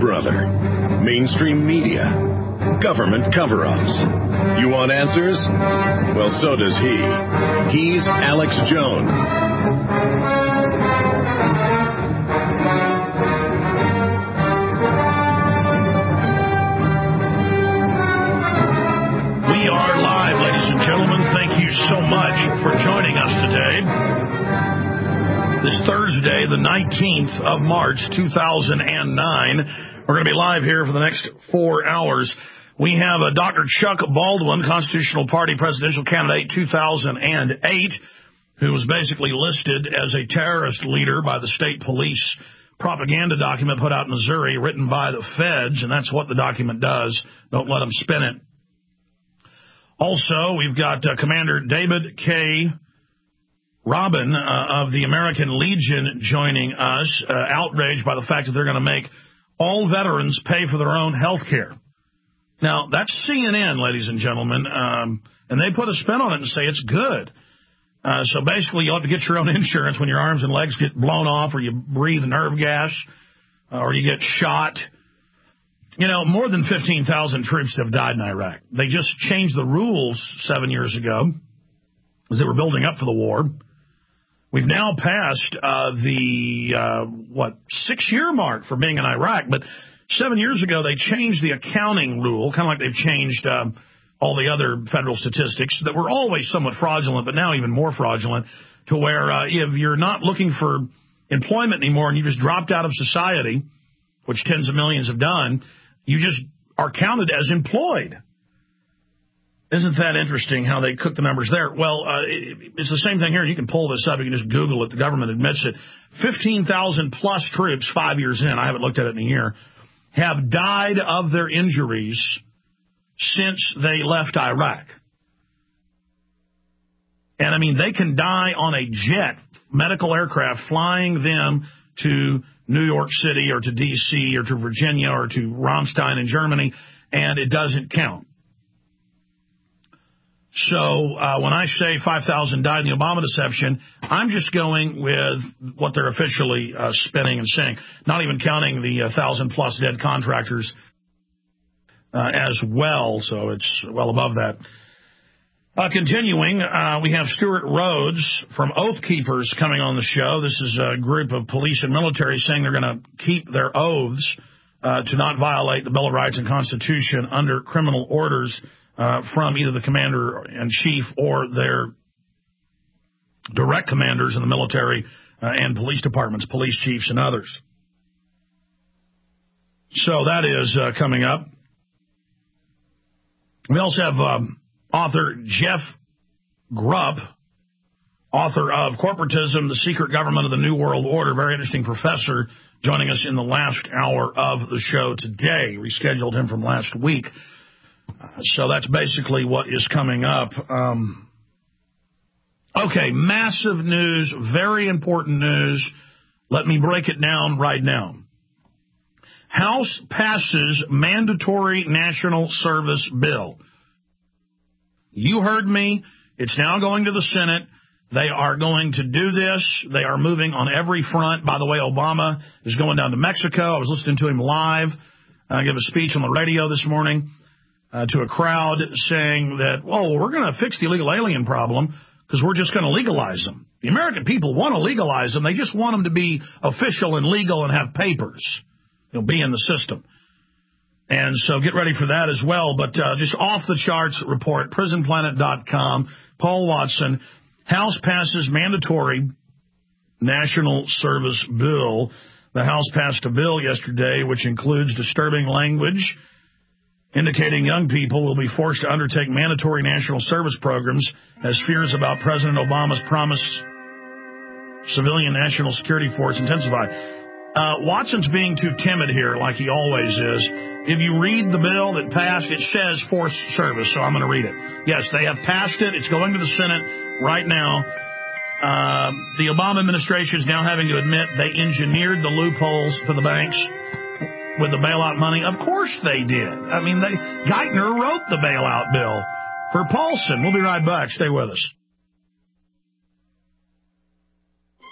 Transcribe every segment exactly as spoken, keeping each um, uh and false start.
brother. Mainstream media. Government cover-ups. You want answers? Well, so does he. He's Alex Jones. We are live, ladies and gentlemen. Thank you so much for joining us today. This Thursday, the nineteenth of March, two thousand nine. We're going to be live here for the next four hours. We have a Doctor Chuck Baldwin, Constitutional Party presidential candidate two thousand eight, who was basically listed as a terrorist leader by the state police propaganda document put out in Missouri, written by the feds, and that's what the document does. Don't let them spin it. Also, we've got uh, Commander David K. Robin uh, of the American Legion joining us, uh, outraged by the fact that they're going to make all veterans pay for their own health care. Now, that's C N N, ladies and gentlemen, um, and they put a spin on it and say it's good. Uh, so basically, you'll have to get your own insurance when your arms and legs get blown off or you breathe nerve gas uh, or you get shot. You know, more than fifteen thousand troops have died in Iraq. They just changed the rules seven years ago as they were building up for the war. We've now passed uh, the, uh, what, six-year mark for being in Iraq. But seven years ago, they changed the accounting rule, kind of like they've changed uh, all the other federal statistics that were always somewhat fraudulent, but now even more fraudulent, to where uh, if you're not looking for employment anymore and you just dropped out of society, which tens of millions have done, you just are counted as employed. Isn't that interesting how they cook the numbers there? Well, uh, it, it's the same thing here. You can pull this up. You can just Google it. The government admits it. fifteen thousand plus troops five years in, I haven't looked at it in a year, have died of their injuries since they left Iraq. And, I mean, they can die on a jet, medical aircraft, flying them to New York City or to D C or to Virginia or to Ramstein in Germany, and it doesn't count. So uh, when I say five thousand died in the Obama deception, I'm just going with what they're officially uh, spinning and saying, not even counting the one thousand plus dead contractors uh, as well, so it's well above that. Uh, continuing, uh, we have Stuart Rhodes from Oath Keepers coming on the show. This is a group of police and military saying they're going to keep their oaths uh, to not violate the Bill of Rights and Constitution under criminal orders Uh, from either the commander-in-chief or their direct commanders in the military uh, and police departments, police chiefs and others. So that is uh, coming up. We also have um, author Jeff Grupp, author of Corporatism, the Secret Government of the New World Order, very interesting professor, joining us in the last hour of the show today. Rescheduled him from last week. So that's basically what is coming up. Um, okay, massive news, very important news. Let me break it down right now. House passes mandatory national service bill. You heard me. It's now going to the Senate. They are going to do this. They are moving on every front. By the way, Obama is going down to Mexico. I was listening to him live. I gave a speech on the radio this morning. Uh, to a crowd saying that, well, we're going to fix the illegal alien problem because we're just going to legalize them. The American people want to legalize them. They just want them to be official and legal and have papers. They'll be in the system. And so get ready for that as well. But uh, just off-the-charts report, prison planet dot com, Paul Watson, House passes mandatory national service bill. The House passed a bill yesterday which includes disturbing language indicating young people will be forced to undertake mandatory national service programs as fears about President Obama's promised civilian national security force intensify. Uh, Watson's being too timid here, like he always is. If you read the bill that passed, it says forced service, so I'm going to read it. Yes, they have passed it. It's going to the Senate right now. Uh, the Obama administration is now having to admit they engineered the loopholes for the banks with the bailout money. Of course they did. I mean, they Geithner wrote the bailout bill for Paulson. We'll be right back. Stay with us.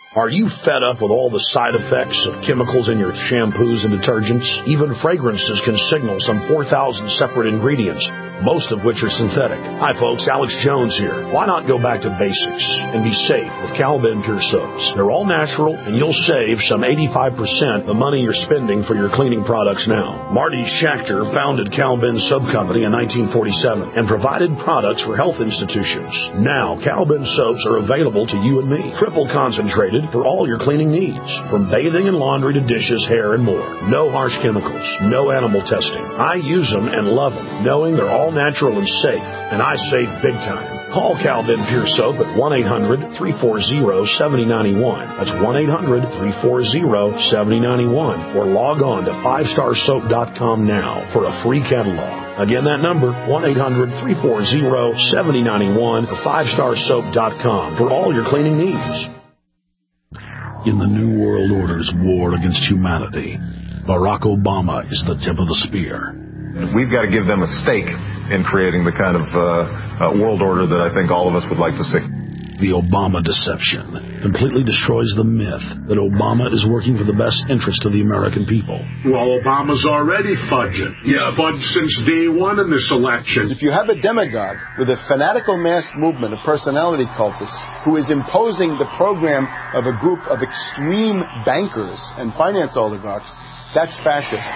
Are you fed up with all the side effects of chemicals in your shampoos and detergents? Even fragrances can signal some four thousand separate ingredients, most of which are synthetic. Hi folks, Alex Jones here. Why not go back to basics and be safe with Cal-Ben Pure Soaps? They're all natural and you'll save some eighty-five percent the money you're spending for your cleaning products now. Marty Schachter founded Cal-Ben Soap Company in nineteen forty-seven and provided products for health institutions. Now, Cal-Ben soaps are available to you and me. Triple concentrated for all your cleaning needs, from bathing and laundry to dishes, hair, and more. No harsh chemicals, no animal testing. I use them and love them, knowing they're all natural and safe, and I save big time. Call Cal-Ben Pure Soap at one eight hundred, three four zero, seven zero nine one. That's one eight hundred, three four zero, seven zero nine one. Or log on to five star soap dot com now for a free catalog. Again, that number, one eight hundred, three four zero, seven zero nine one or five star soap dot com for all your cleaning needs. In the New World Order's war against humanity, Barack Obama is the tip of the spear. We've got to give them a stake in creating the kind of uh, uh, world order that I think all of us would like to see. The Obama deception completely destroys the myth that Obama is working for the best interest of the American people. Well, Obama's already fudging. He's yeah. fudged since day one in this election. If you have a demagogue with a fanatical mass movement of personality cultists who is imposing the program of a group of extreme bankers and finance oligarchs, that's fascism.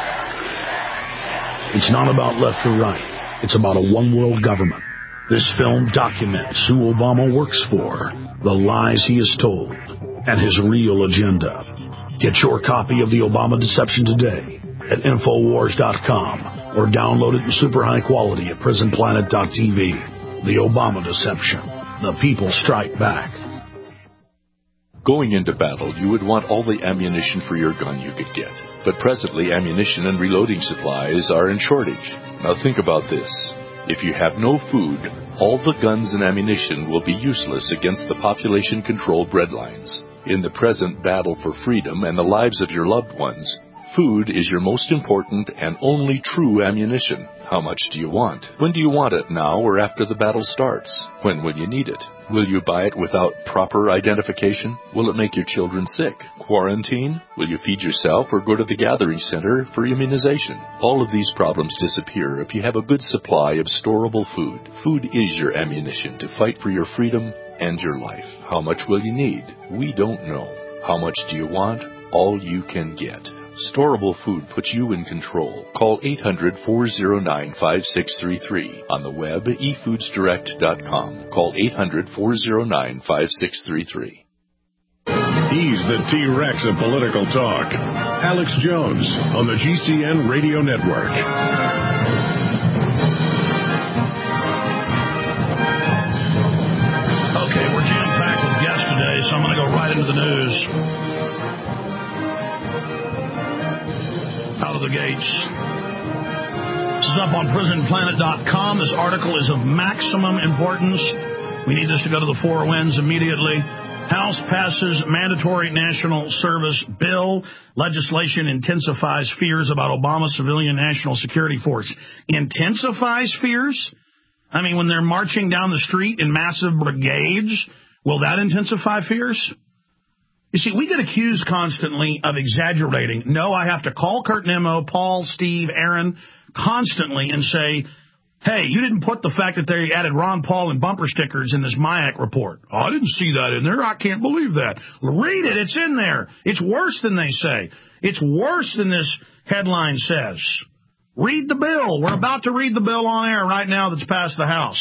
It's not about left or right. It's about a one-world government. This film documents who Obama works for, the lies he has told, and his real agenda. Get your copy of The Obama Deception today at Infowars dot com or download it in super high quality at Prison Planet dot T V. The Obama Deception. The people strike back. Going into battle, you would want all the ammunition for your gun you could get. But presently, ammunition and reloading supplies are in shortage. Now think about this. If you have no food, all the guns and ammunition will be useless against the population-controlled breadlines. In the present battle for freedom and the lives of your loved ones, food is your most important and only true ammunition. How much do you want? When do you want it, now or after the battle starts? When will you need it? Will you buy it without proper identification? Will it make your children sick? Quarantine? Will you feed yourself or go to the gathering center for immunization? All of these problems disappear if you have a good supply of storable food. Food is your ammunition to fight for your freedom and your life. How much will you need? We don't know. How much do you want? All you can get. Storable food puts you in control. Call eight hundred, four oh nine, five six three three. On the web, e foods direct dot com. Call eight hundred, four oh nine, five six three three. He's the T-Rex of political talk. Alex Jones on the G C N Radio Network. Okay, we're jam-packed with guests today, so I'm going to go right into the news. Out of the gates. This is up on prison planet dot com. This article is of maximum importance. We need this to go to the four winds immediately. House passes mandatory national service bill. Legislation intensifies fears about Obama civilian national security force. Intensifies fears? I mean, when they're marching down the street in massive brigades, will that intensify fears? You see, we get accused constantly of exaggerating. No, I have to call Kurt Nimmo, Paul, Steve, Aaron, constantly and say, hey, you didn't put the fact that they added Ron Paul and bumper stickers in this MIAC report. Oh, I didn't see that in there. I can't believe that. Read it. It's in there. It's worse than they say. It's worse than this headline says. Read the bill. We're about to read the bill on air right now that's passed the House.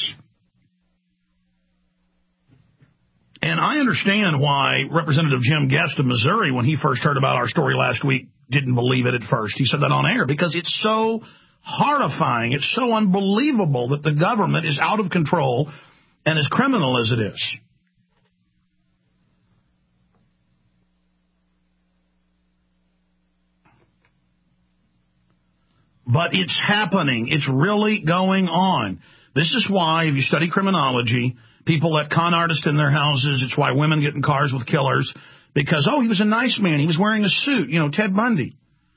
And I understand why Representative Jim Guest of Missouri, when he first heard about our story last week, didn't believe it at first. He said that on air because it's so horrifying. It's so unbelievable that the government is out of control and as criminal as it is. But it's happening. It's really going on. This is why, if you study criminology, people let con artists in their houses. It's why women get in cars with killers. Because, oh, he was a nice man. He was wearing a suit. You know, Ted Bundy.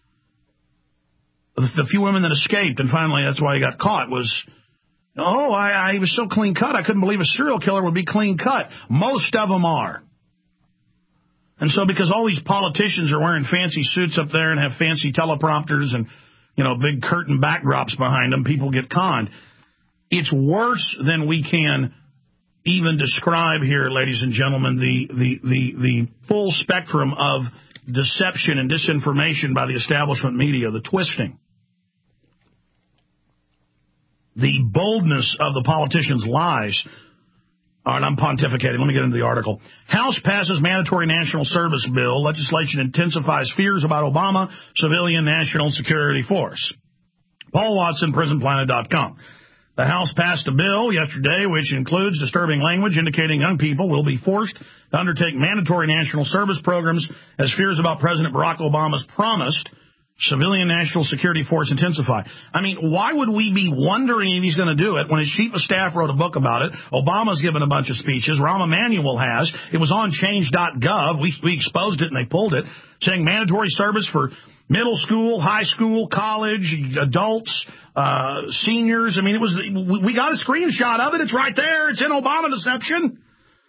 The, the few women that escaped, and finally that's why he got caught, was, oh, I, I he was so clean cut, I couldn't believe a serial killer would be clean cut. Most of them are. And so because all these politicians are wearing fancy suits up there and have fancy teleprompters and, you know, big curtain backdrops behind them, people get conned. It's worse than we can even describe here, ladies and gentlemen, the, the, the, the full spectrum of deception and disinformation by the establishment media, the twisting, the boldness of the politicians' lies. All right, I'm pontificating. Let me get into the article. House passes mandatory national service bill. Legislation intensifies fears about Obama civilian national security force. Paul Watson, prison planet dot com. The House passed a bill yesterday which includes disturbing language indicating young people will be forced to undertake mandatory national service programs as fears about President Barack Obama's promised civilian national security force intensify. I mean, why would we be wondering if he's going to do it when his chief of staff wrote a book about it? Obama's given a bunch of speeches. Rahm Emanuel has. It was on change dot gov. We, we exposed it and they pulled it, saying mandatory service for middle school, high school, college, adults, uh, seniors. I mean, it was. We got a screenshot of it. It's right there. It's in Obama deception.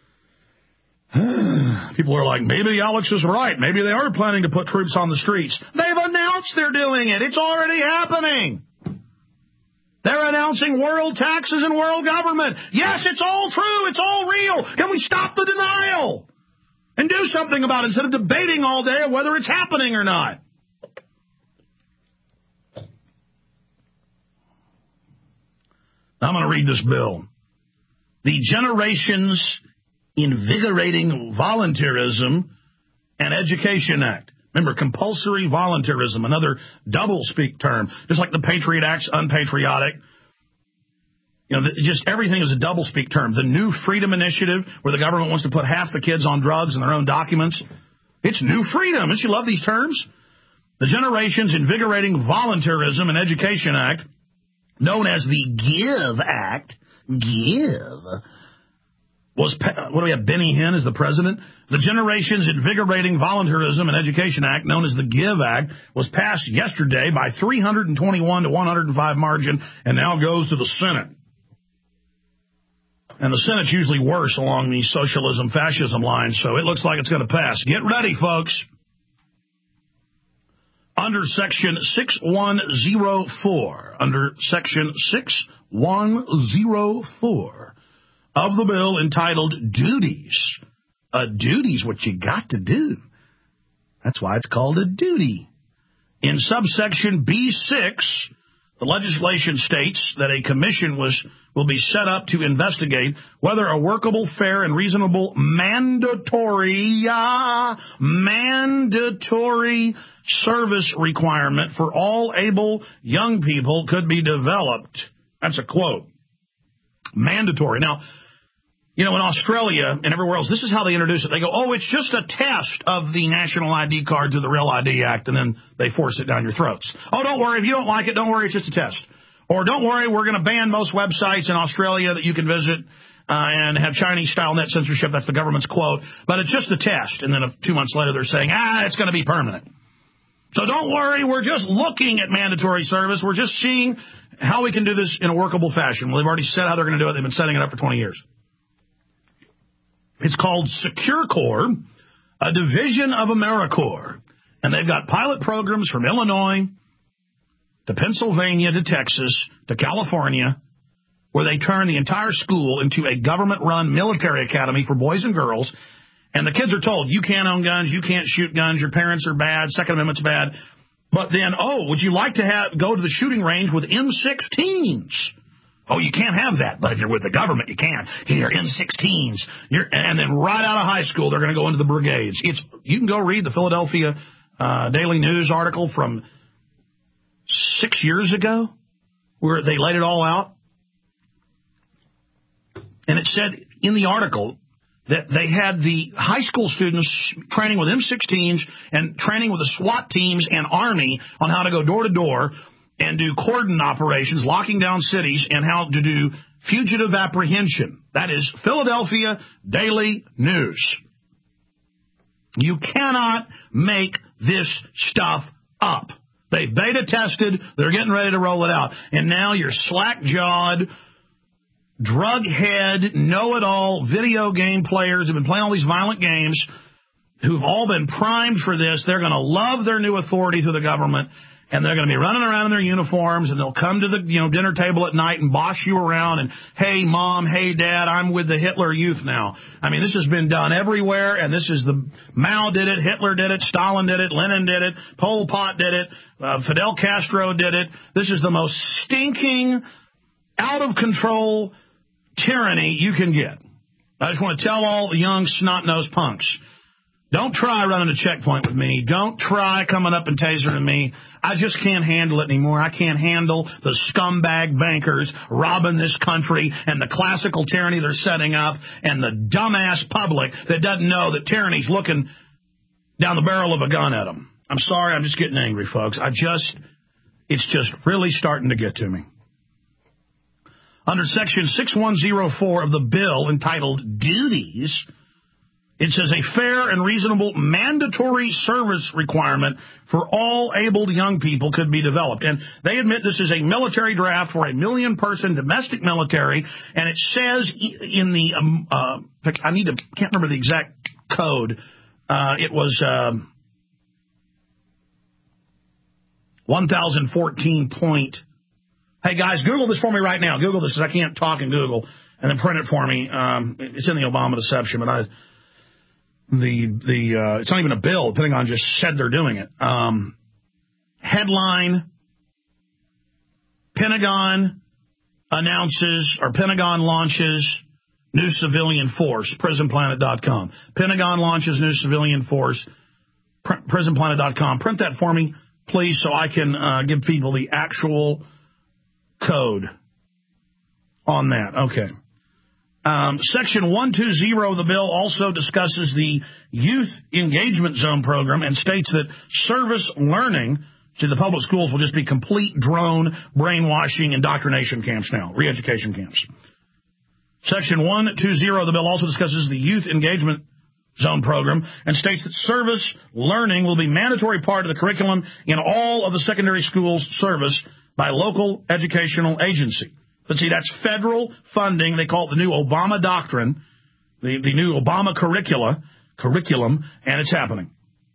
People are like, maybe Alex is right. Maybe they are planning to put troops on the streets. They've announced they're doing it. It's already happening. They're announcing world taxes and world government. Yes, it's all true. It's all real. Can we stop the denial and do something about it instead of debating all day of whether it's happening or not? I'm going to read this bill. The Generations Invigorating Volunteerism and Education Act. Remember, compulsory volunteerism, another double-speak term, just like the Patriot Act's unpatriotic. You know, the, just everything is a double-speak term. The New Freedom Initiative, where the government wants to put half the kids on drugs in their own documents. It's new freedom. Don't you love these terms? The Generations Invigorating Volunteerism and Education Act, known as the GIVE Act, GIVE, was, what do we have, Benny Hinn as the president? The Generations Invigorating Volunteerism and Education Act, known as the GIVE Act, was passed yesterday by three hundred twenty-one to one hundred five margin and now goes to the Senate. And the Senate's usually worse along these socialism, fascism lines, so it looks like it's going to pass. Get ready, folks. Under Section six one oh four, under Section six one oh four of the bill entitled Duties. A duty's what you got to do. That's why it's called a duty. In subsection B six, the legislation states that a commission was will be set up to investigate whether a workable, fair, and reasonable mandatory, uh, mandatory service requirement for all able young people could be developed. That's a quote. Mandatory. Now, you know, in Australia and everywhere else, this is how they introduce it. They go, oh, it's just a test of the National I D card through the Real I D Act, and then they force it down your throats. Oh, don't worry. If you don't like it, don't worry. It's just a test. Or don't worry, we're going to ban most websites in Australia that you can visit uh, and have Chinese-style net censorship. That's the government's quote. But it's just a test. And then a, two months later, they're saying, ah, it's going to be permanent. So don't worry. We're just looking at mandatory service. We're just seeing how we can do this in a workable fashion. Well, they've already said how they're going to do it. They've been setting it up for twenty years. It's called Secure Corps, a division of AmeriCorps. And they've got pilot programs from Illinois to Pennsylvania to Texas to California, where they turn the entire school into a government-run military academy for boys and girls. And the kids are told, you can't own guns, you can't shoot guns, your parents are bad, Second Amendment's bad. But then, oh, would you like to have go to the shooting range with M sixteens? Oh, you can't have that, but if you're with the government, you can. Here, M sixteens. You're, and then right out of high school, they're going to go into the brigades. It's You can go read the Philadelphia uh, Daily News article from six years ago where they laid it all out. And it said in the article that they had the high school students training with M sixteens and training with the SWAT teams and Army on how to go door to door and do cordon operations, locking down cities, and how to do fugitive apprehension. That is Philadelphia Daily News. You cannot make this stuff up. They beta tested. They're getting ready to roll it out. And now your slack-jawed, drug-head, know-it-all video game players have been playing all these violent games. who've all been primed for this. They're going to love their new authority through the government, and they're going to be running around in their uniforms, and they'll come to the you know dinner table at night and boss you around and, hey, Mom, hey, Dad, I'm with the Hitler Youth now. I mean, this has been done everywhere, and this is the Mao did it, Hitler did it, Stalin did it, Lenin did it, Pol Pot did it, uh, Fidel Castro did it. This is the most stinking, out-of-control tyranny you can get. I just want to tell all the young snot-nosed punks, don't try running a checkpoint with me. Don't try coming up and tasering me. I just can't handle it anymore. I can't handle the scumbag bankers robbing this country and the classical tyranny they're setting up and the dumbass public that doesn't know that tyranny's looking down the barrel of a gun at them. I'm sorry. I'm just getting angry, folks. I just, it's just really starting to get to me. Under Section six one zero four of the bill entitled Duties, it says a fair and reasonable mandatory service requirement for all abled young people could be developed. And they admit this is a military draft for a million-person domestic military, and it says in the, um, uh, I need to, can't remember the exact code. Uh, it was uh, one thousand fourteen point. Hey, guys, Google this for me right now. Google this because I can't talk and Google and then print it for me. Um, it's in the Obama deception, but I... The the uh, it's not even a bill. The Pentagon just said they're doing it. Um, headline: Pentagon announces or Pentagon launches new civilian force. prison planet dot com. Pentagon launches new civilian force. Pr- prison planet dot com. Print that for me, please, so I can uh, give people the actual code on that. Okay. Um, Section one twenty of the bill also discusses the Youth Engagement Zone program and states that service learning to the public schools will just be complete drone brainwashing indoctrination camps now, re-education camps. Section one twenty of the bill also discusses the Youth Engagement Zone program and states that service learning will be a mandatory part of the curriculum in all of the secondary schools service by local educational agency. But see, that's federal funding. They call it the new Obama doctrine, the, the new Obama curricula, curriculum, and it's happening.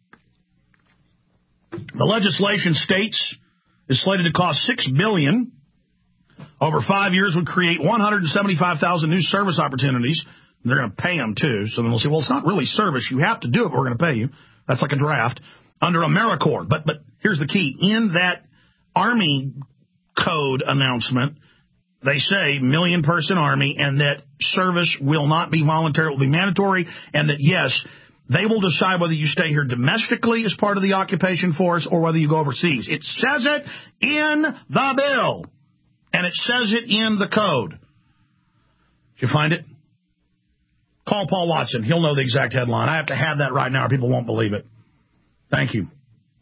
The legislation states is slated to cost six billion dollars. Over five years would create one hundred seventy-five thousand new service opportunities. They're going to pay them, too. So then they'll say, well, it's not really service. You have to do it, but we're going to pay you. That's like a draft. Under AmeriCorps. But, but here's the key. In that Army code announcement, they say million-person Army, and that service will not be voluntary, it will be mandatory, and that, yes, they will decide whether you stay here domestically as part of the occupation force or whether you go overseas. It says it in the bill, and it says it in the code. Did you find it? Call Paul Watson. He'll know the exact headline. I have to have that right now or people won't believe it. Thank you.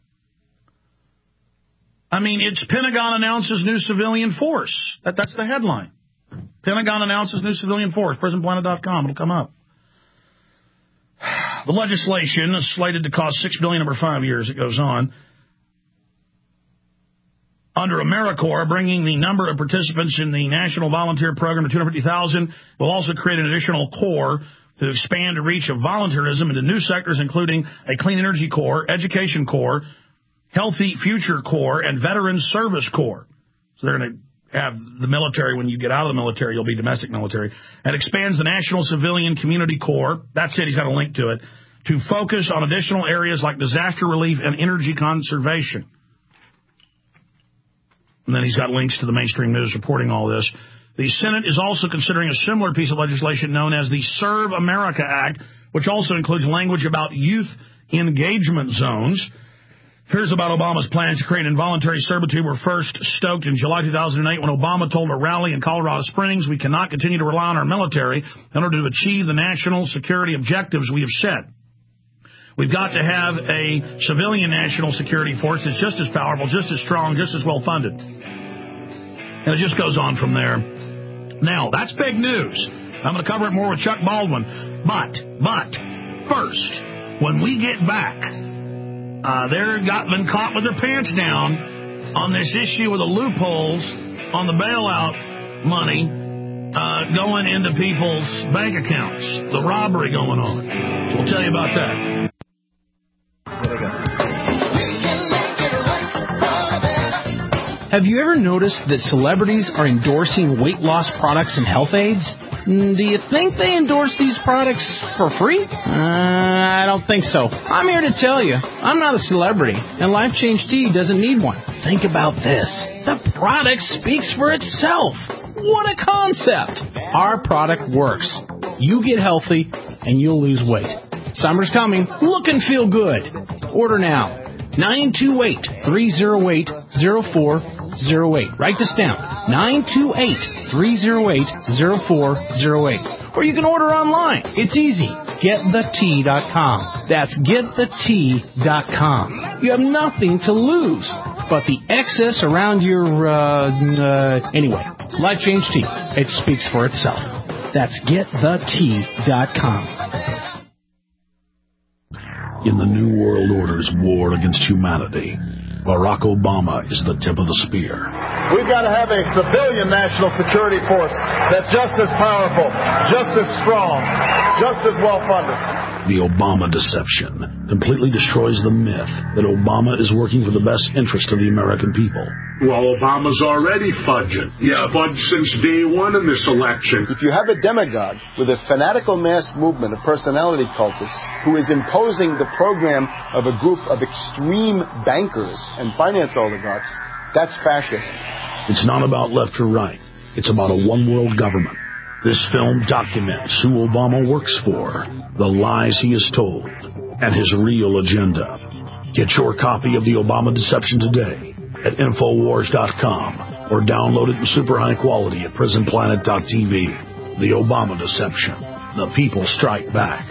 I mean, it's Pentagon announces new civilian force. That, that's the headline. Pentagon announces new civilian force. prison planet dot com. It'll come up. The legislation is slated to cost six billion dollars over five years. It goes on. Under AmeriCorps, bringing the number of participants in the National Volunteer Program to two hundred fifty thousand will also create an additional corps to expand the reach of volunteerism into new sectors, including a Clean Energy Corps, Education Corps, Healthy Future Corps, and Veterans Service Corps. So they're going to have the military. When you get out of the military, you'll be domestic military. And expands the National Civilian Community Corps. That's it. He's got a link to it. To focus on additional areas like disaster relief and energy conservation. And then he's got links to the mainstream news reporting all this. The Senate is also considering a similar piece of legislation known as the Serve America Act, which also includes language about youth engagement zones. Here's about Obama's plans to create involuntary servitude were first stoked in July two thousand eight when Obama told a rally in Colorado Springs, we cannot continue to rely on our military in order to achieve the national security objectives we have set. We've got to have a civilian national security force that's just as powerful, just as strong, just as well funded. And it just goes on from there. Now, that's big news. I'm going to cover it more with Chuck Baldwin. But, but, first, when we get back, uh, they've got been caught with their pants down on this issue with the loopholes on the bailout money uh, going into people's bank accounts, the robbery going on. So we'll tell you about that. Have you ever noticed that celebrities are endorsing weight loss products and health aids? Do you think they endorse these products for free? Uh, I don't think so. I'm here to tell you, I'm not a celebrity, and Life Change Tea doesn't need one. Think about this. The product speaks for itself. What a concept! Our product works. You get healthy, and you'll lose weight. Summer's coming. Look and feel good. Order now. nine two eight, three oh eight, oh four oh eight. Write this down. nine two eight, three oh eight, oh four oh eight. Or you can order online. It's easy. get the tea dot com. That's get the tea dot com. You have nothing to lose but the excess around your, uh, uh, anyway. Life Change Tea. It speaks for itself. That's get the tea dot com. In the New World Order's war against humanity, Barack Obama is the tip of the spear. We've got to have a civilian national security force that's just as powerful, just as strong, just as well-funded. The Obama deception completely destroys the myth that Obama is working for the best interest of the American people. Well, Obama's already fudging. He's yeah. fudged since day one in this election. If you have a demagogue with a fanatical mass movement of personality cultists who is imposing the program of a group of extreme bankers and finance oligarchs, that's fascist. It's not about left or right. It's about a one-world government. This film documents who Obama works for, the lies he has told, and his real agenda. Get your copy of The Obama Deception today at Infowars dot com or download it in super high quality at Prison Planet dot T V. The Obama Deception. The people strike back.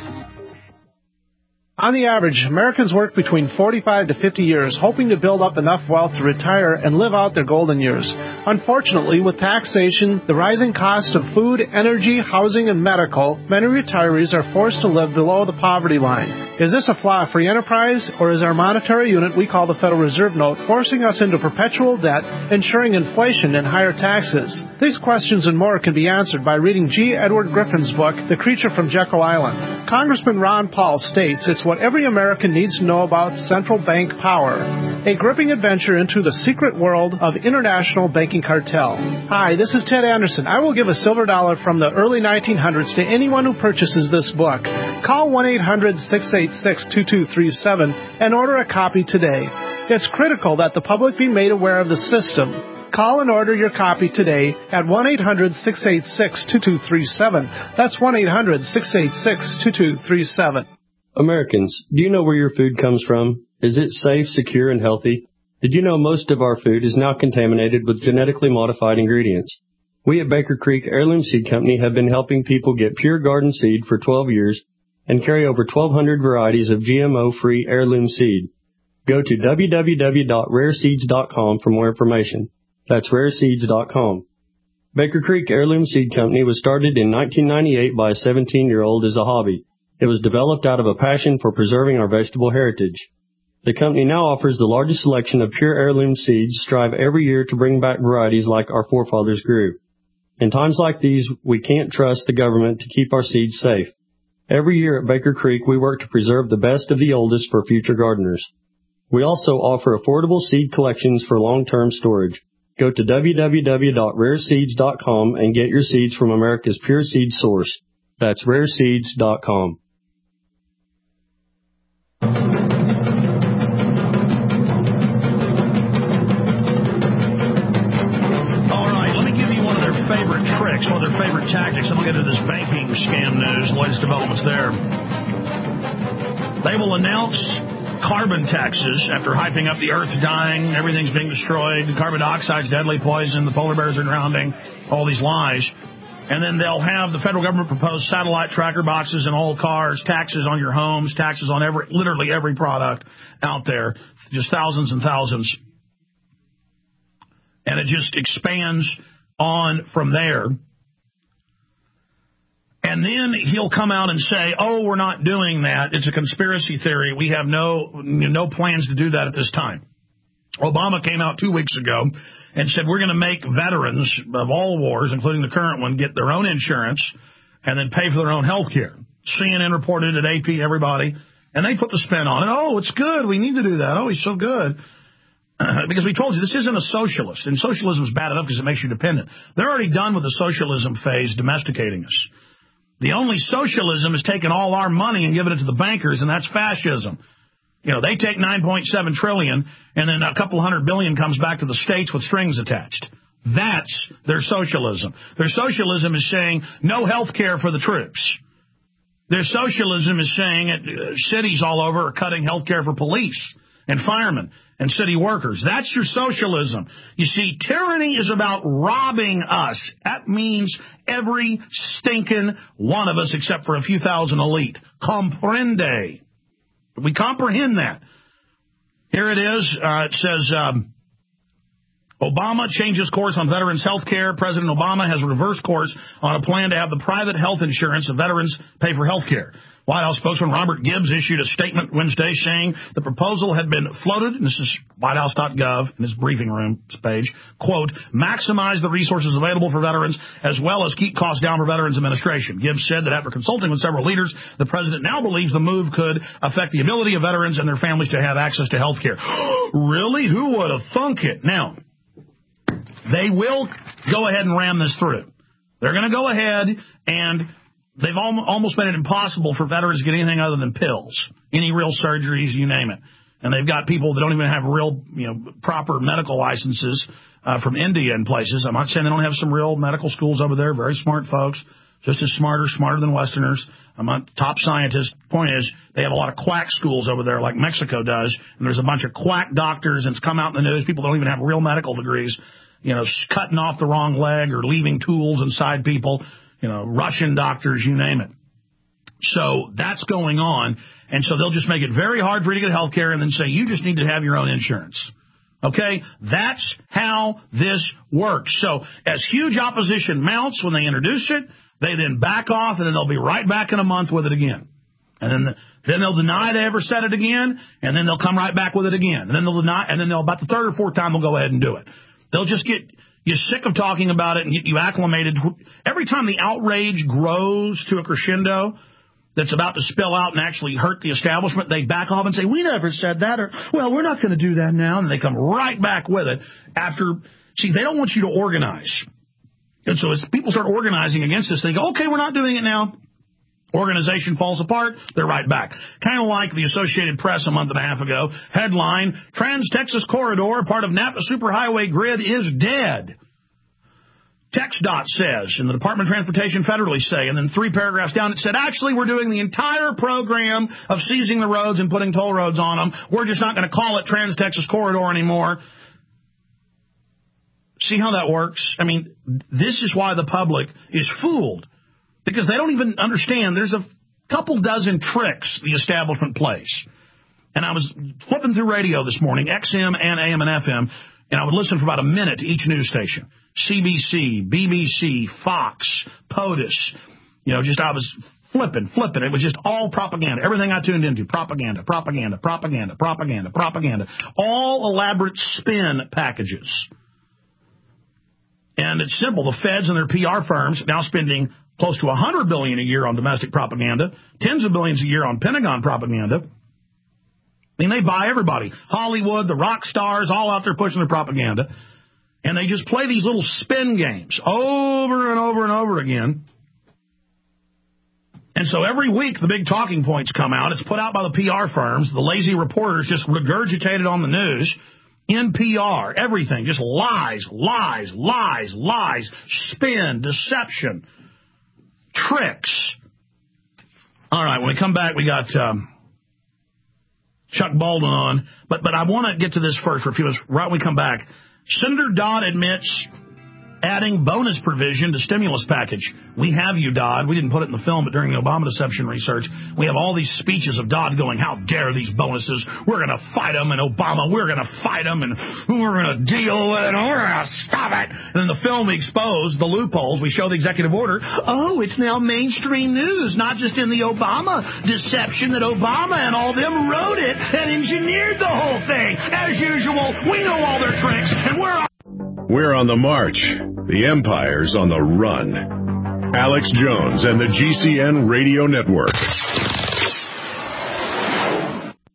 On the average, Americans work between forty-five to fifty years, hoping to build up enough wealth to retire and live out their golden years. Unfortunately, with taxation, the rising cost of food, energy, housing, and medical, many retirees are forced to live below the poverty line. Is this a flaw of free enterprise, or is our monetary unit we call the Federal Reserve Note forcing us into perpetual debt, ensuring inflation and higher taxes? These questions and more can be answered by reading G. Edward Griffin's book, The Creature from Jekyll Island. Congressman Ron Paul states it's what every American needs to know about central bank power. A gripping adventure into the secret world of international banking cartel. Hi, this is Ted Anderson. I will give a silver dollar from the early nineteen hundreds to anyone who purchases this book. Call one eight hundred, six eight six, two two three seven and order a copy today. It's critical that the public be made aware of the system. Call and order your copy today at one eight hundred, six eight six, two two three seven. That's one eight hundred, six eight six, two two three seven. Americans, do you know where your food comes from? Is it safe, secure, and healthy? Did you know most of our food is now contaminated with genetically modified ingredients? We at Baker Creek Heirloom Seed Company have been helping people get pure garden seed for twelve years and carry over twelve hundred varieties of G M O-free heirloom seed. Go to w w w dot rare seeds dot com for more information. That's rare seeds dot com. Baker Creek Heirloom Seed Company was started in nineteen ninety-eight by a seventeen-year-old as a hobby. It was developed out of a passion for preserving our vegetable heritage. The company now offers the largest selection of pure heirloom seeds, strive every year to bring back varieties like our forefathers grew. In times like these, we can't trust the government to keep our seeds safe. Every year at Baker Creek, we work to preserve the best of the oldest for future gardeners. We also offer affordable seed collections for long-term storage. Go to w w w dot rare seeds dot com and get your seeds from America's pure seed source. That's rare seeds dot com. Favorite tricks, one of their favorite tactics, and we'll get into this banking scam news, latest developments there. They will announce carbon taxes after hyping up the earth dying, everything's being destroyed, carbon dioxide's deadly poison, the polar bears are drowning, all these lies. And then they'll have the federal government propose satellite tracker boxes in all cars, taxes on your homes, taxes on every, literally every product out there, just thousands and thousands. And it just expands on from there. And then he'll come out and say, oh, we're not doing that. It's a conspiracy theory. We have no no plans to do that at this time. Obama came out two weeks ago and said we're going to make veterans of all wars, including the current one, get their own insurance and then pay for their own health care. C N N reported it, A P, everybody. And they put the spin on it. Oh, it's good. We need to do that. Oh, he's so good. because we told you this isn't a socialist, and socialism is bad enough because it makes you dependent. They're already done with the socialism phase, domesticating us. The only socialism is taking all our money and giving it to the bankers, and that's fascism. You know, they take nine point seven trillion dollars, and then a couple hundred billion comes back to the states with strings attached. That's their socialism. Their socialism is saying no health care for the troops. Their socialism is saying that cities all over are cutting health care for police and firemen and city workers. That's your socialism. You see, tyranny is about robbing us. That means every stinking one of us except for a few thousand elite. Comprende. We comprehend that. Here it is. Uh, it says, um, Obama changes course on veterans' health care. President Obama has reversed course on a plan to have the private health insurance of veterans pay for health care. White House spokesman Robert Gibbs issued a statement Wednesday saying the proposal had been floated, and this is white house dot gov in his briefing room page, quote, maximize the resources available for veterans as well as keep costs down for Veterans Administration. Gibbs said that after consulting with several leaders, the president now believes the move could affect the ability of veterans and their families to have access to health care. Really? Who would have thunk it? Now, they will go ahead and ram this through. They're going to go ahead and they've almost made it impossible for veterans to get anything other than pills, any real surgeries, you name it. And they've got people that don't even have real, you know, proper medical licenses uh, from India and places. I'm not saying they don't have some real medical schools over there, very smart folks, just as smarter, smarter than Westerners. I'm not top scientist. Point is, they have a lot of quack schools over there like Mexico does, and there's a bunch of quack doctors, and it's come out in the news. People don't even have real medical degrees, you know, cutting off the wrong leg or leaving tools inside people. You know, Russian doctors, you name it. So that's going on. And so they'll just make it very hard for you to get health care and then say, you just need to have your own insurance. Okay? That's how this works. So as huge opposition mounts when they introduce it, they then back off, and then they'll be right back in a month with it again. And then then they'll deny they ever said it again, and then they'll come right back with it again. And then they'll deny, and then they'll, about the third or fourth time, they'll go ahead and do it. They'll just get you sick of talking about it and get you acclimated. Every time the outrage grows to a crescendo that's about to spill out and actually hurt the establishment, they back off and say, we never said that, or, well, we're not going to do that now. And they come right back with it after. See, they don't want you to organize. And so as people start organizing against this, they go, okay, we're not doing it now. Organization falls apart, they're right back. Kind of like the Associated Press a month and a half ago. Headline, Trans-Texas Corridor, part of Napa Superhighway Grid, is dead. TxDOT says, and the Department of Transportation federally say, and then three paragraphs down it said, actually, we're doing the entire program of seizing the roads and putting toll roads on them. We're just not going to call it Trans-Texas Corridor anymore. See how that works? I mean, this is why the public is fooled. Because they don't even understand there's a couple dozen tricks the establishment plays. And I was flipping through radio this morning, X M and A M and F M, and I would listen for about a minute to each news station. C B C, B B C, Fox, POTUS. You know, just I was flipping, flipping. It was just all propaganda. Everything I tuned into, propaganda, propaganda, propaganda, propaganda, propaganda. All elaborate spin packages. And it's simple. The feds and their P R firms now spending close to one hundred billion dollars a year on domestic propaganda, tens of billions a year on Pentagon propaganda. I mean, they buy everybody. Hollywood, the rock stars, all out there pushing their propaganda. And they just play these little spin games over and over and over again. And so every week the big talking points come out. It's put out by the P R firms. The lazy reporters just regurgitate it on the news. N P R, everything, just lies, lies, lies, lies, spin, deception. Tricks. All right, when we come back, we got um, Chuck Baldwin on. But but I want to get to this first for a few minutes. Right when we come back, Senator Dodd admits adding bonus provision to stimulus package. We have you, Dodd. We didn't put it in the film, but during the Obama deception research, we have all these speeches of Dodd going, how dare these bonuses? We're going to fight them, and Obama, we're going to fight them, and we're going to deal with it, and we're going to stop it. And in the film, we expose the loopholes. We show the executive order. Oh, it's now mainstream news, not just in the Obama deception that Obama and all them wrote it and engineered the whole thing. As usual, we know all their tricks, and we're We're on the march. The empire's on the run. Alex Jones and the G C N Radio Network.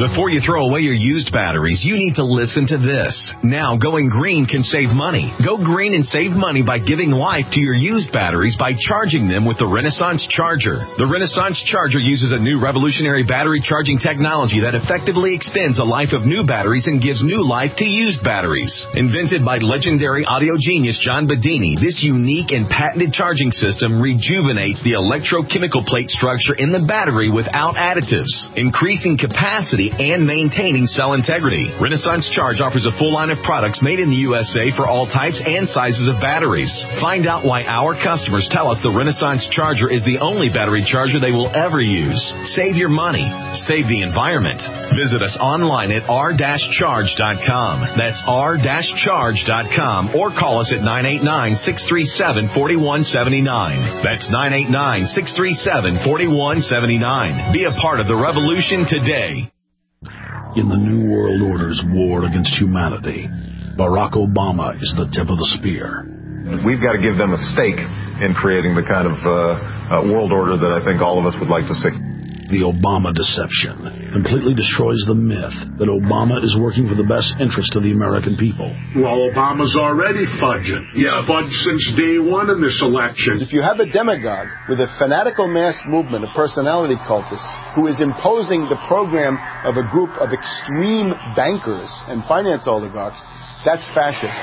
Before you throw away your used batteries, you need to listen to this. Now, going green can save money. Go green and save money by giving life to your used batteries by charging them with the Renaissance Charger. The Renaissance Charger uses a new revolutionary battery charging technology that effectively extends the life of new batteries and gives new life to used batteries. Invented by legendary audio genius John Bedini, this unique and patented charging system rejuvenates the electrochemical plate structure in the battery without additives, increasing capacity and maintaining cell integrity. Renaissance Charge offers a full line of products made in the U S A for all types and sizes of batteries. Find out why our customers tell us the Renaissance Charger is the only battery charger they will ever use. Save your money. Save the environment. Visit us online at r dash charge dot com. That's r dash charge dot com or call us at nine eight nine, six three seven, four one seven nine. That's nine eight nine, six three seven, four one seven nine. Be a part of the revolution today. In the New World Order's war against humanity, Barack Obama is the tip of the spear. We've got to give them a stake in creating the kind of uh, uh, world order that I think all of us would like to see. The Obama deception completely destroys the myth that Obama is working for the best interest of the American people. Well, Obama's already fudging. Yeah, fudged since day one in this election. If you have a demagogue with a fanatical mass movement of personality cultists who is imposing the program of a group of extreme bankers and finance oligarchs, that's fascism.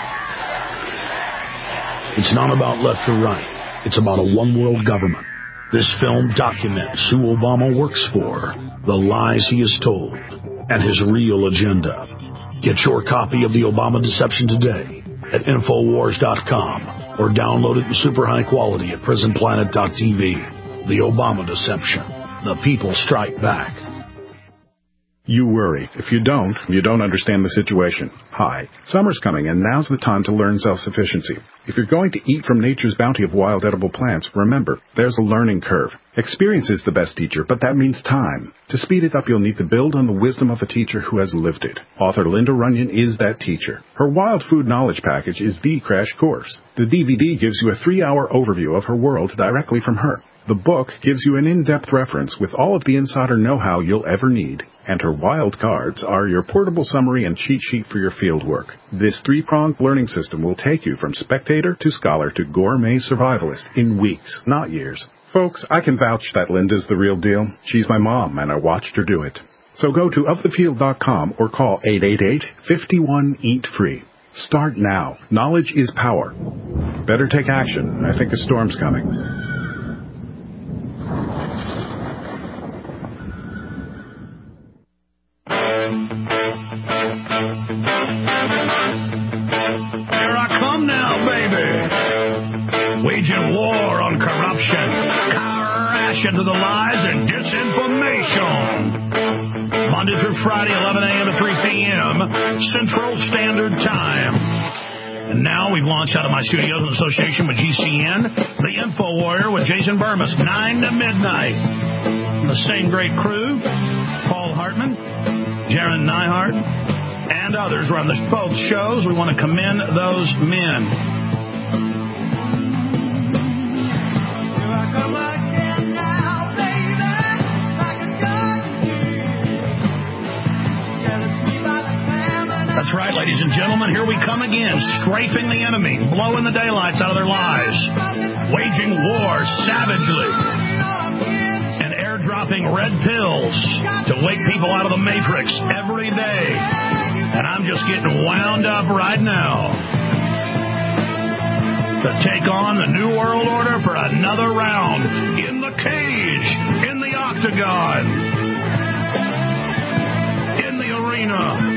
It's not about left or right. It's about a one-world government. This film documents who Obama works for, the lies he has told, and his real agenda. Get your copy of The Obama Deception today at infowars dot com or download it in super high quality at prison planet dot t v. The Obama Deception. The people strike back. You worry. If you don't, you don't understand the situation. Hi, summer's coming, and now's the time to learn self-sufficiency. If you're going to eat from nature's bounty of wild edible plants, remember, there's a learning curve. Experience is the best teacher, but that means time. To speed it up, you'll need to build on the wisdom of a teacher who has lived it. Author Linda Runyon is that teacher. Her Wild Food Knowledge Package is the crash course. The D V D gives you a three-hour overview of her world directly from her. The book gives you an in-depth reference with all of the insider know-how you'll ever need. And her wild cards are your portable summary and cheat sheet for your field work. This three-pronged learning system will take you from spectator to scholar to gourmet survivalist in weeks, not years. Folks, I can vouch that Linda's the real deal. She's my mom, and I watched her do it. So go to of the field dot com or call eight eight eight, five one, eat free. Start now. Knowledge is power. Better take action. I think a storm's coming. Waging war on corruption, crash into the lies and disinformation. Monday through Friday, eleven a.m. to three p.m. Central Standard Time. And now we've launched out of my studios in association with G C N, the Info Warrior with Jason Burmis, nine to midnight. And the same great crew, Paul Hartman, Jaron Nyhart, and others run this, both shows. We want to commend those men. That's right, ladies and gentlemen. Here we come again, strafing the enemy, blowing the daylights out of their lives, waging war savagely, and airdropping red pills to wake people out of the matrix every day. And I'm just getting wound up right now to take on the New World Order for another round in the cage, in the octagon, in the arena.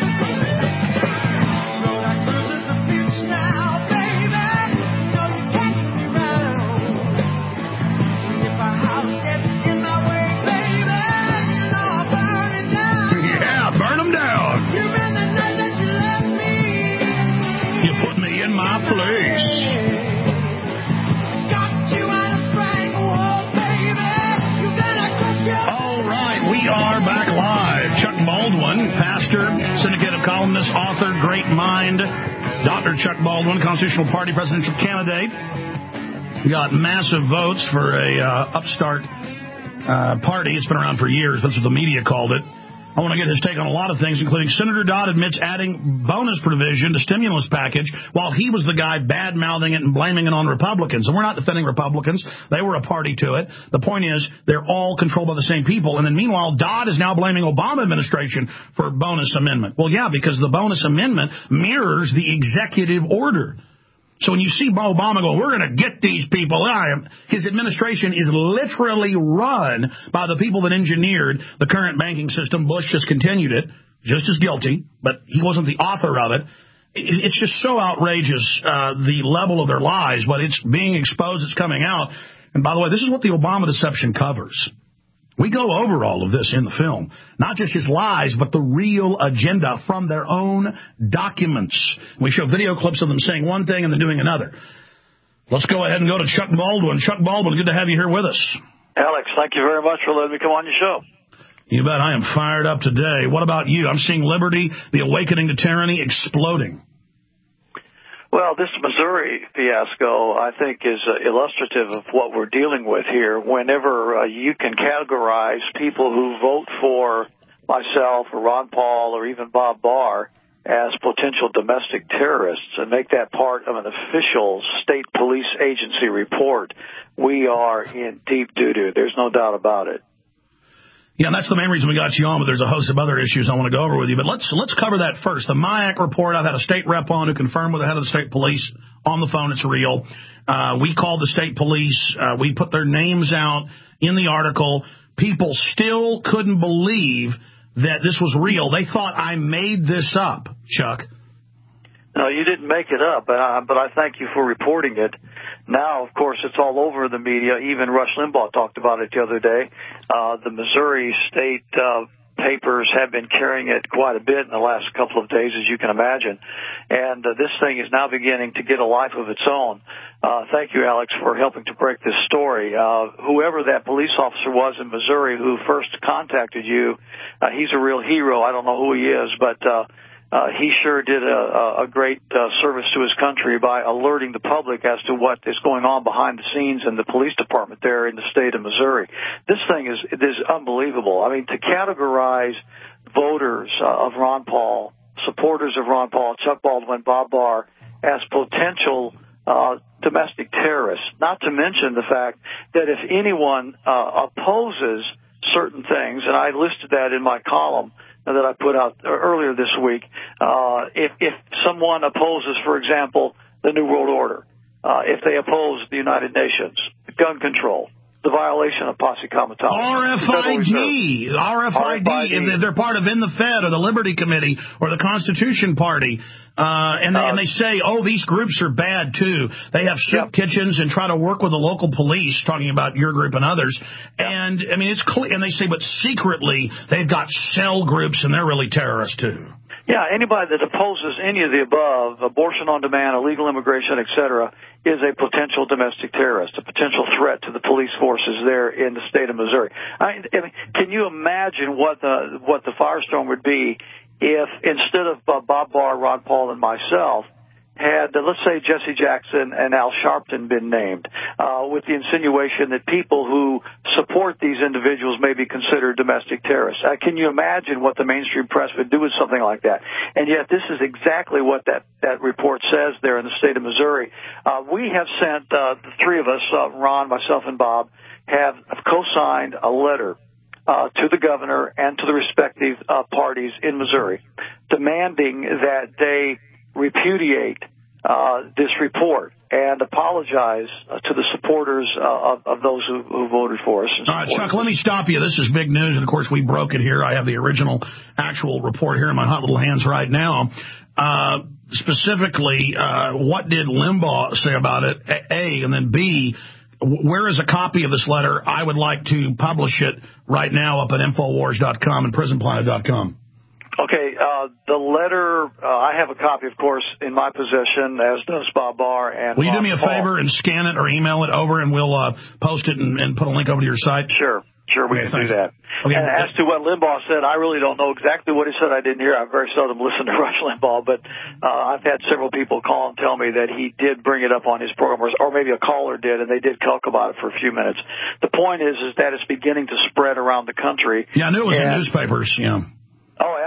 Columnist, author, great mind, Doctor Chuck Baldwin, Constitutional Party presidential candidate. Got massive votes for a uh, upstart uh, party. It's been around for years. That's what the media called it. I want to get his take on a lot of things, including Senator Dodd admits adding bonus provision to stimulus package while he was the guy bad-mouthing it and blaming it on Republicans. And we're not defending Republicans. They were a party to it. The point is they're all controlled by the same people. And then meanwhile, Dodd is now blaming Obama administration for bonus amendment. Well, yeah, because the bonus amendment mirrors the executive order. So when you see Obama go, we're going to get these people, his administration is literally run by the people that engineered the current banking system. Bush just continued it, just as guilty, but he wasn't the author of it. It's just so outrageous, uh, the level of their lies, but it's being exposed, it's coming out. And by the way, this is what the Obama deception covers. We go over all of this in the film, not just his lies, but the real agenda from their own documents. We show video clips of them saying one thing and then doing another. Let's go ahead and go to Chuck Baldwin. Chuck Baldwin, good to have you here with us. Alex, thank you very much for letting me come on your show. You bet. I am fired up today. What about you? I'm seeing liberty, the awakening to tyranny, exploding. Well, this Missouri fiasco, I think, is uh, illustrative of what we're dealing with here. Whenever uh, you can categorize people who vote for myself or Ron Paul or even Bob Barr as potential domestic terrorists and make that part of an official state police agency report, we are in deep doo-doo. There's no doubt about it. Yeah, and that's the main reason we got you on, but there's a host of other issues I want to go over with you. But let's let's cover that first. The MIAC report, I've had a state rep on who confirmed with the head of the state police on the phone it's real. Uh, we called the state police. Uh, we put their names out in the article. People still couldn't believe that this was real. They thought I made this up, Chuck. No, you didn't make it up, but I, but I thank you for reporting it. Now, of course, it's all over the media. Even Rush Limbaugh talked about it the other day. Uh, the Missouri state uh, papers have been carrying it quite a bit in the last couple of days, as you can imagine. And uh, this thing is now beginning to get a life of its own. Uh, thank you, Alex, for helping to break this story. Uh, whoever that police officer was in Missouri who first contacted you, uh, he's a real hero. I don't know who he is, but uh, Uh, he sure did a, a great uh, service to his country by alerting the public as to what is going on behind the scenes in the police department there in the state of Missouri. This thing is, it is unbelievable. I mean, to categorize voters uh, of Ron Paul, supporters of Ron Paul, Chuck Baldwin, Bob Barr, as potential uh, domestic terrorists, not to mention the fact that if anyone uh, opposes certain things, and I listed that in my column that I put out earlier this week, uh, if, if someone opposes, for example, the New World Order, uh, if they oppose the United Nations, gun control, the violation of Posse Comitatus. R F I D, R F I D, if they're part of In the Fed or the Liberty Committee or the Constitution Party, uh, and, they, uh, and they say, oh, these groups are bad, too. They have soup yep. kitchens and try to work with the local police, talking about your group and others. Yep. And, I mean, it's clear, and they say, but secretly, they've got cell groups, and they're really terrorists, too. Yeah, anybody that opposes any of the above, abortion on demand, illegal immigration, et cetera, is a potential domestic terrorist, a potential threat to the police forces there in the state of Missouri. I, I mean, can you imagine what the what the firestorm would be if instead of uh, Bob Barr, Ron Paul, and myself, had, uh, let's say, Jesse Jackson and Al Sharpton been named, uh, with the insinuation that people who support these individuals may be considered domestic terrorists. Uh, can you imagine what the mainstream press would do with something like that? And yet this is exactly what that, that report says there in the state of Missouri. Uh, we have sent, uh, the three of us, uh, Ron, myself, and Bob, have co-signed a letter Uh, to the governor and to the respective uh, parties in Missouri, demanding that they repudiate uh, this report and apologize uh, to the supporters uh, of, of those who, who voted for us. All right, Chuck, let me stop you. This is big news, and, of course, we broke it here. I have the original actual report here in my hot little hands right now. Uh, specifically, uh, what did Limbaugh say about it, A, and then B, where is a copy of this letter? I would like to publish it right now up at Infowars dot com and Prison Planet dot com. Okay, uh, the letter, uh, I have a copy, of course, in my possession, as does Bob Barr. And will you do me a Paul. favor and scan it or email it over, and we'll uh, post it and, and put a link over to your site? Sure, sure, we okay, can thanks. do that. Okay. And as to what Limbaugh said, I really don't know exactly what he said. I didn't hear. I very seldom listen to Rush Limbaugh, but uh, I've had several people call and tell me that he did bring it up on his program, or, or maybe a caller did, and they did talk about it for a few minutes. The point is, is that it's beginning to spread around the country. Yeah, I knew it was and, in newspapers, yeah.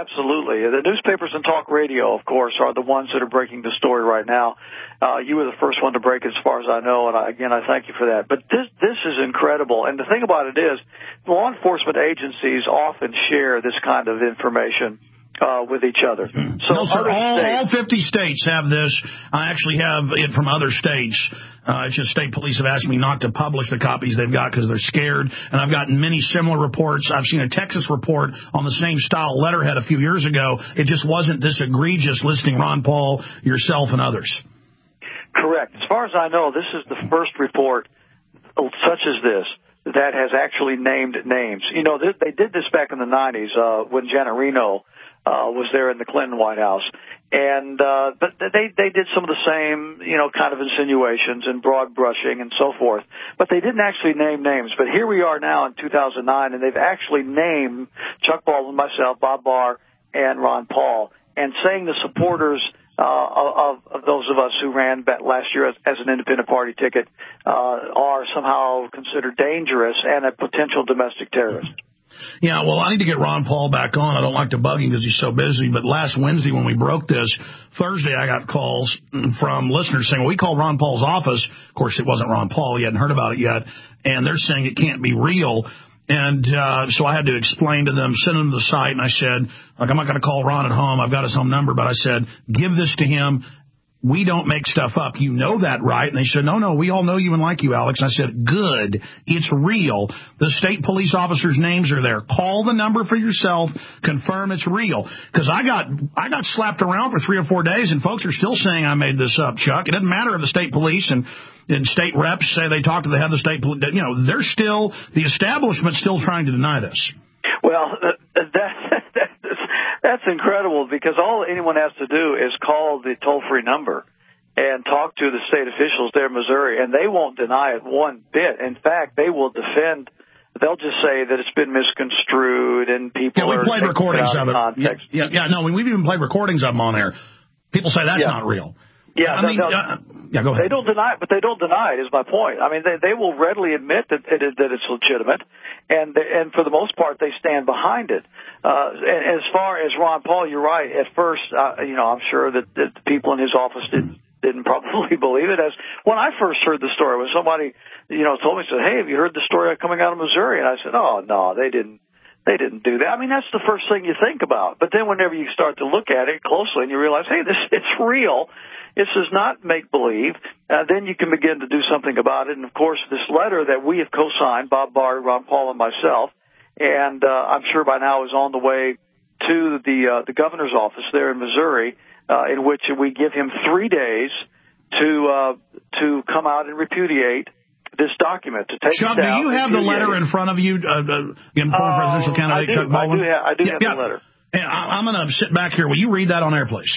absolutely. The newspapers and talk radio, of course, are the ones that are breaking the story right now. Uh, you were the first one to break it, as far as I know, and I, again, I thank you for that. But this this is incredible. And the thing about it is, law enforcement agencies often share this kind of information Uh, with each other. So no, sir, all, states, all fifty states have this. I actually have it from other states. Uh, it's just state police have asked me not to publish the copies they've got because they're scared. And I've gotten many similar reports. I've seen a Texas report on the same style letterhead a few years ago. It just wasn't this egregious, listing Ron Paul, yourself, and others. Correct. As far as I know, this is the first report such as this that has actually named names. You know, they, they did this back in the nineties uh, when Janet Reno Uh, was there in the Clinton White House, and uh, but they they did some of the same, you know, kind of insinuations and broad brushing and so forth. But they didn't actually name names. But here we are now in two thousand nine, and they've actually named Chuck Baldwin, myself, Bob Barr, and Ron Paul, and saying the supporters uh, of, of those of us who ran last year as, as an independent party ticket uh, are somehow considered dangerous and a potential domestic terrorist. Yeah, well, I need to get Ron Paul back on. I don't like to bug him because he's so busy. But last Wednesday when we broke this, Thursday I got calls from listeners saying, well, we called Ron Paul's office. Of course, it wasn't Ron Paul. He hadn't heard about it yet. And they're saying it can't be real. And uh, so I had to explain to them, send them to the site. And I said, like, I'm not going to call Ron at home. I've got his home number. But I said, give this to him. We don't make stuff up. You know that, right? And they said, no, no, we all know you and like you, Alex. And I said, good. It's real. The state police officers' names are there. Call the number for yourself. Confirm it's real. Because I got I got slapped around for three or four days, and folks are still saying I made this up, Chuck. It doesn't matter if the state police and, and state reps say they talked to the head of the state police. You know, they're still, the establishment's still trying to deny this. Well, that, that, that's incredible, because all anyone has to do is call the toll-free number and talk to the state officials there in Missouri, and they won't deny it one bit. In fact, they will defend. They'll just say that it's been misconstrued and people yeah, we are played recordings out of of it. context. Yeah, yeah, no, we've even played recordings of them on air. People say that's yeah. not real. Yeah, I no, mean, no, uh, yeah, go ahead. They don't deny it, but they don't deny it, is my point. I mean, they they will readily admit that it is, that it's legitimate, and and for the most part, they stand behind it. Uh, and as far as Ron Paul, you're right. At first, uh, you know, I'm sure that, that the people in his office didn't didn't probably believe it. As when I first heard the story, when somebody, you know, told me, said, "Hey, have you heard the story coming out of Missouri?" And I said, "Oh no, they didn't." They didn't do that. I mean, that's the first thing you think about. But then whenever you start to look at it closely and you realize, hey, this it's real. This is not make-believe. Uh, then you can begin to do something about it. And, of course, this letter that we have co-signed, Bob Barr, Ron Paul, and myself, and uh, I'm sure by now is on the way to the uh, the governor's office there in Missouri, uh, in which we give him three days to uh, to come out and repudiate this document. To take Chuck, it down, do you have the letter in front of you, uh, the former uh, presidential candidate I do, Chuck Baldwin? I do have, I do yeah, have yeah. the letter. And I, I'm going to sit back here. Will you read that on air, please?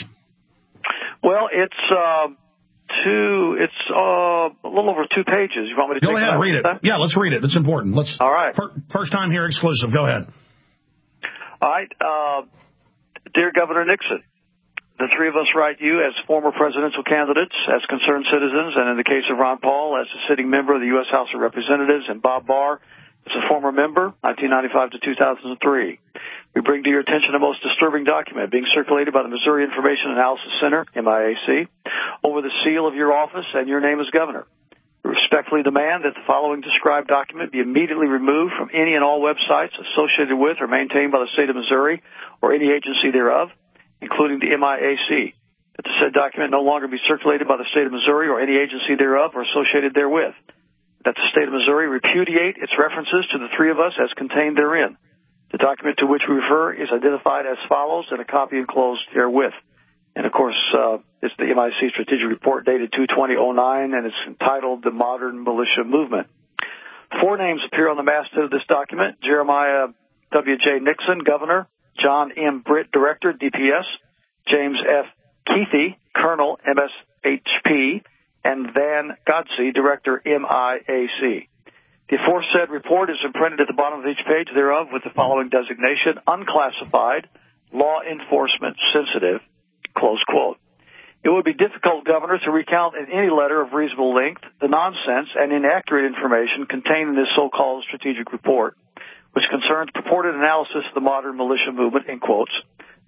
Well, it's uh, two. It's uh, a little over two pages. You want me to go take ahead, it read it? time? Yeah, let's read it. It's important. Let's. All right. Per, first time here, exclusive. Go ahead. All right, uh, dear Governor Nixon, the three of us write you as former presidential candidates, as concerned citizens, and in the case of Ron Paul, as a sitting member of the U S House of Representatives, and Bob Barr as a former member, nineteen ninety-five to two thousand three. We bring to your attention a most disturbing document being circulated by the Missouri Information Analysis Center, M I A C, over the seal of your office and your name as governor. We respectfully demand that the following described document be immediately removed from any and all websites associated with or maintained by the state of Missouri or any agency thereof, including the M I A C, that the said document no longer be circulated by the state of Missouri or any agency thereof or associated therewith, that the state of Missouri repudiate its references to the three of us as contained therein. The document to which we refer is identified as follows, and a copy enclosed herewith. And, of course, uh, it's the M I A C Strategic Report dated two twenty oh nine, and it's entitled The Modern Militia Movement. Four names appear on the masthead of this document: Jeremiah W. J. Nixon, Governor; John M. Britt, Director, D P S; James F. Keithy, Colonel, M S H P; and Van Godsey, Director, M I A C. The aforesaid report is imprinted at the bottom of each page thereof with the following designation: unclassified, law enforcement sensitive, close quote. It would be difficult, Governor, to recount in any letter of reasonable length the nonsense and inaccurate information contained in this so-called strategic report, which concerns purported analysis of the modern militia movement, in quotes,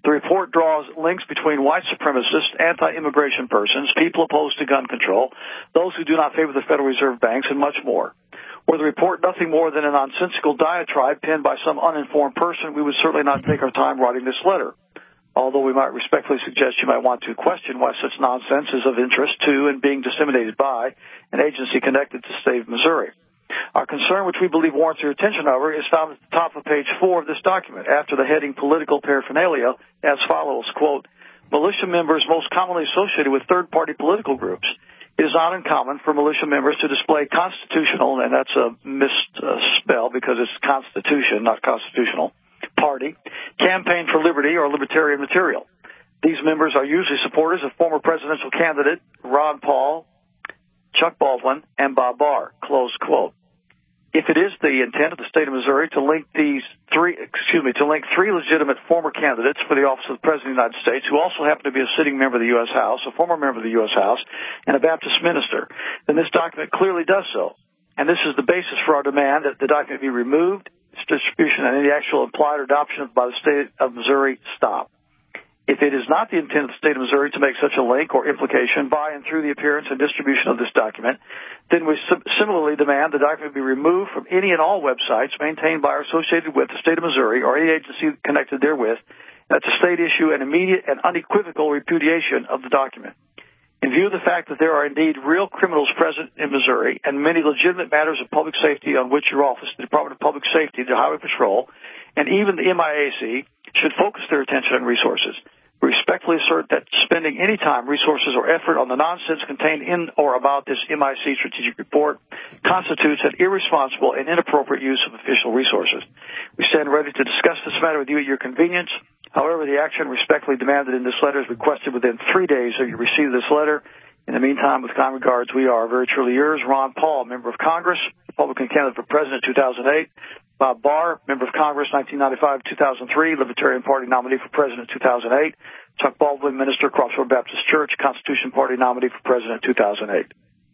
The report draws links between white supremacists, anti-immigration persons, people opposed to gun control, those who do not favor the Federal Reserve banks, and much more. Were the report nothing more than a nonsensical diatribe penned by some uninformed person, we would certainly not take our time writing this letter. Although we might respectfully suggest you might want to question why such nonsense is of interest to and being disseminated by an agency connected to the state of Missouri. Our concern, which we believe warrants your attention, however, is found at the top of page four of this document, after the heading Political Paraphernalia, as follows, quote, militia members most commonly associated with third-party political groups. It is not uncommon for militia members to display constitutional, and that's a misspell because it's Constitution, not constitutional, party, campaign for liberty, or libertarian material. These members are usually supporters of former presidential candidate Ron Paul, Chuck Baldwin, and Bob Barr, close quote. If it is the intent of the state of Missouri to link these three, excuse me, to link three legitimate former candidates for the office of the President of the United States who also happen to be a sitting member of the U S House, a former member of the U S House, and a Baptist minister, then this document clearly does so. And this is the basis for our demand that the document be removed, its distribution, and any actual implied or adoption by the state of Missouri stop. If it is not the intent of the state of Missouri to make such a link or implication by and through the appearance and distribution of this document, then we similarly demand the document be removed from any and all websites maintained by or associated with the state of Missouri or any agency connected therewith. That's a state issue and immediate and unequivocal repudiation of the document. In view of the fact that there are indeed real criminals present in Missouri and many legitimate matters of public safety on which your office, the Department of Public Safety, the Highway Patrol, and even the M I A C should focus their attention and resources. We respectfully assert that spending any time, resources, or effort on the nonsense contained in or about this M I C strategic report constitutes an irresponsible and inappropriate use of official resources. We stand ready to discuss this matter with you at your convenience. However, the action respectfully demanded in this letter is requested within three days of you receive this letter. In the meantime, with kind regards, we are very truly yours, Ron Paul, member of Congress, Republican candidate for president two thousand eight. Bob Barr, member of Congress, nineteen ninety-five to two thousand three, Libertarian Party nominee for president two thousand eight. Chuck Baldwin, minister, Crossroad Baptist Church, Constitution Party nominee for president two thousand eight.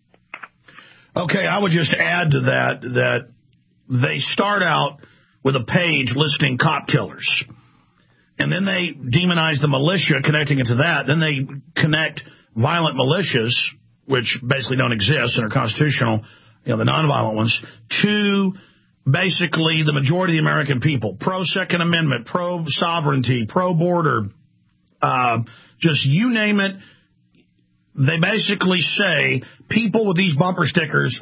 Okay, I would just add to that that they start out with a page listing cop killers. And then they demonize the militia, connecting it to that. Then they connect violent militias, which basically don't exist and are constitutional, you know, the nonviolent ones, to basically the majority of the American people, pro-Second Amendment, pro-sovereignty, pro-border, uh, just you name it. They basically say people with these bumper stickers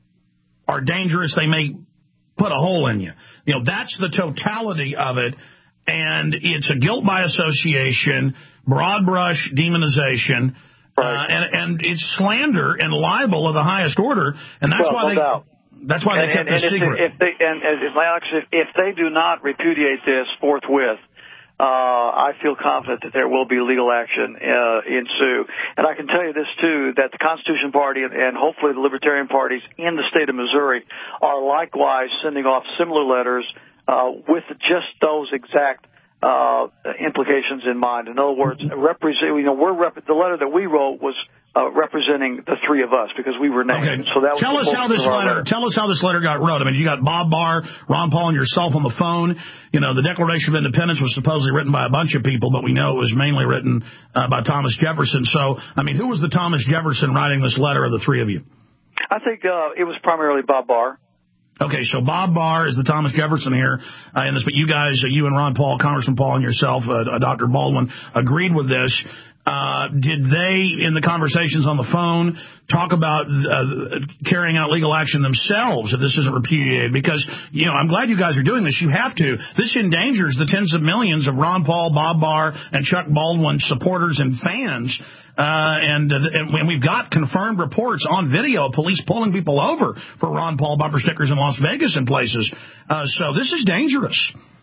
are dangerous. They may put a hole in you. You know, that's the totality of it. And it's a guilt by association, broad brush demonization, right. uh, and, and it's slander and libel of the highest order. And that's well, why no they... doubt. That's why and, they kept and, this and secret. If they, and, and Alex, if, if they do not repudiate this forthwith, uh, I feel confident that there will be legal action uh, ensue. And I can tell you this, too, that the Constitution Party and, and hopefully the Libertarian parties in the state of Missouri are likewise sending off similar letters uh, with just those exact uh, implications in mind. In other words, represent, you know, we're rep- the letter that we wrote was Uh, representing the three of us because we were named. Okay. So that was tell us how this letter, letter. Tell us how this letter got wrote. I mean, you got Bob Barr, Ron Paul, and yourself on the phone. You know, the Declaration of Independence was supposedly written by a bunch of people, but we know it was mainly written uh, by Thomas Jefferson. So, I mean, who was the Thomas Jefferson writing this letter of the three of you? I think uh, it was primarily Bob Barr. Okay, so Bob Barr is the Thomas Jefferson here uh, in this, but you guys, uh, you and Ron Paul, Congressman Paul, and yourself, uh, uh, Doctor Baldwin, agreed with this. Uh, did they, in the conversations on the phone, talk about uh, carrying out legal action themselves if this isn't repudiated? Because, you know, I'm glad you guys are doing this. You have to. This endangers the tens of millions of Ron Paul, Bob Barr, and Chuck Baldwin supporters and fans. Uh, and, uh, and we've got confirmed reports on video of police pulling people over for Ron Paul bumper stickers in Las Vegas and places. Uh, so this is dangerous.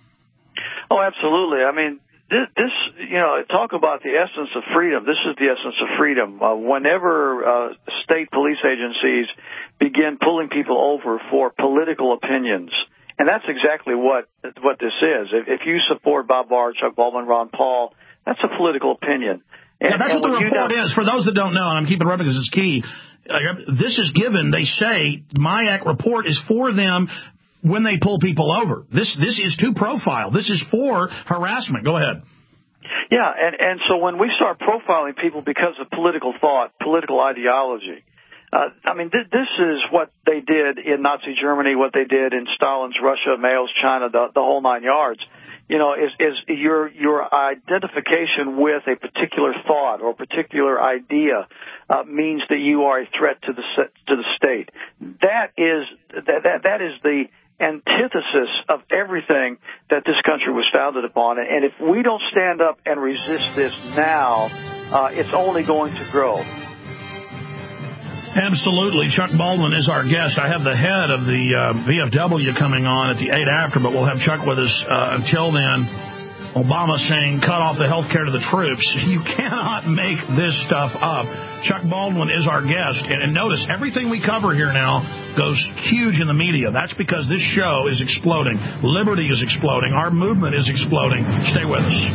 Oh, absolutely. I mean, This, this, you know, talk about the essence of freedom. This is the essence of freedom. Uh, whenever uh, state police agencies begin pulling people over for political opinions, and that's exactly what what this is. If, if you support Bob Barr, Chuck Baldwin, Ron Paul, that's a political opinion. And, yeah, that's and what the report know, is. For those that don't know, and I'm keeping it up because it's key, uh, this is given, they say, MIAC report is for them when they pull people over. This this is to profile. This is for harassment. Go ahead. Yeah, and, and so when we start profiling people because of political thought, political ideology, uh, I mean, th- this is what they did in Nazi Germany, what they did in Stalin's Russia, Mao's China, the, the whole nine yards. You know, is, is your your identification with a particular thought or particular idea uh, means that you are a threat to the to the state. That is that that, that is the antithesis of everything that this country was founded upon. And if we don't stand up and resist this now, uh, it's only going to grow. Absolutely. Chuck Baldwin is our guest. I have the head of the uh, V F W coming on at the eight after, but we'll have Chuck with us uh, until then. Obama saying cut off the health care to the troops. You cannot make this stuff up. Chuck Baldwin is our guest. And, and notice, everything we cover here now goes huge in the media. That's because this show is exploding. Liberty is exploding. Our movement is exploding. Stay with us.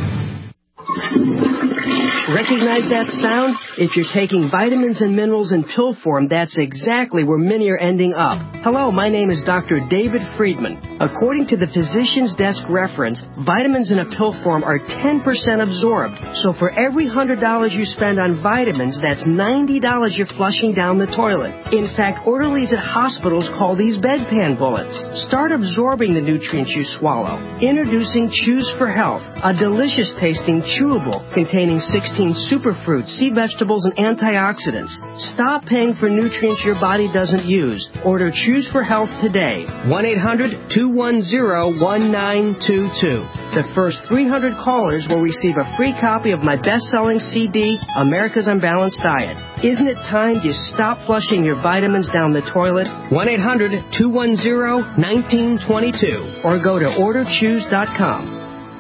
Recognize that sound? If you're taking vitamins and minerals in pill form, that's exactly where many are ending up. Hello, my name is Doctor David Friedman. According to the Physician's Desk reference, vitamins in a pill form are ten percent absorbed. So for every one hundred dollars you spend on vitamins, that's ninety dollars you're flushing down the toilet. In fact, orderlies at hospitals call these bedpan bullets. Start absorbing the nutrients you swallow. Introducing Choose for Health, a delicious tasting chewable containing sixteen superfruits, sea vegetables, and antioxidants. Stop paying for nutrients your body doesn't use. Order Choose for Health today. one eight hundred two one zero one nine two two. The first three hundred callers will receive a free copy of my best-selling C D, America's Unbalanced Diet. Isn't it time you stop flushing your vitamins down the toilet? one eight hundred two one zero one nine two two or go to order choose dot com.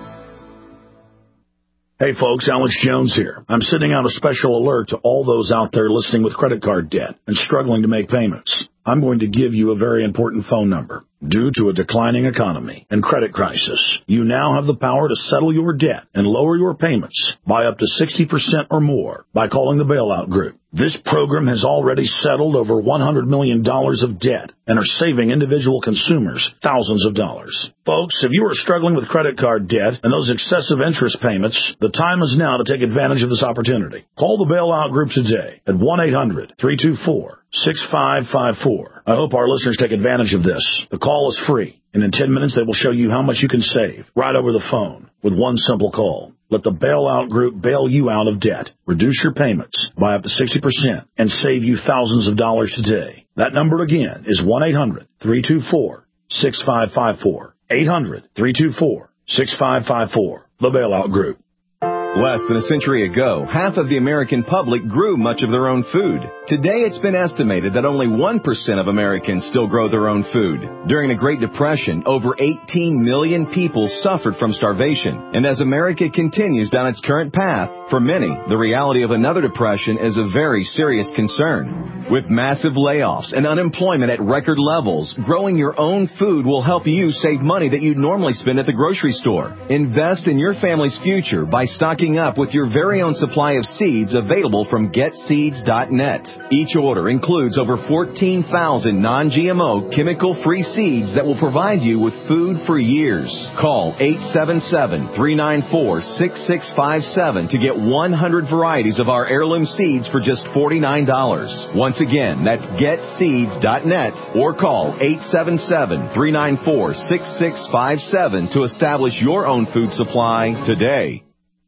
Hey folks, Alex Jones here. I'm sending out a special alert to all those out there listening with credit card debt and struggling to make payments. I'm going to give you a very important phone number. Due to a declining economy and credit crisis, you now have the power to settle your debt and lower your payments by up to sixty percent or more by calling the Bailout Group. This program has already settled over one hundred million dollars of debt and are saving individual consumers thousands of dollars. Folks, if you are struggling with credit card debt and those excessive interest payments, the time is now to take advantage of this opportunity. Call the Bailout Group today at one eight hundred three two four six five five four. I hope our listeners take advantage of this. The call is free, and in ten minutes they will show you how much you can save right over the phone with one simple call. Let the Bailout Group bail you out of debt, reduce your payments by up to sixty percent, and save you thousands of dollars today. That number again is one eight hundred three two four six five five four. eight hundred three two four six five five four. The Bailout Group. Less than a century ago, half of the American public grew much of their own food. Today, it's been estimated that only one percent of Americans still grow their own food. During the Great Depression, over eighteen million people suffered from starvation. And as America continues down its current path, for many, the reality of another depression is a very serious concern. With massive layoffs and unemployment at record levels, growing your own food will help you save money that you'd normally spend at the grocery store. Invest in your family's future by stocking up with your very own supply of seeds available from get seeds dot net. Each order includes over fourteen thousand non G M O chemical-free seeds that will provide you with food for years. Call eight seven seven three nine four six six five seven to get one hundred varieties of our heirloom seeds for just forty-nine dollars. Once again, that's get seeds dot net or call eight seven seven three nine four six six five seven to establish your own food supply today.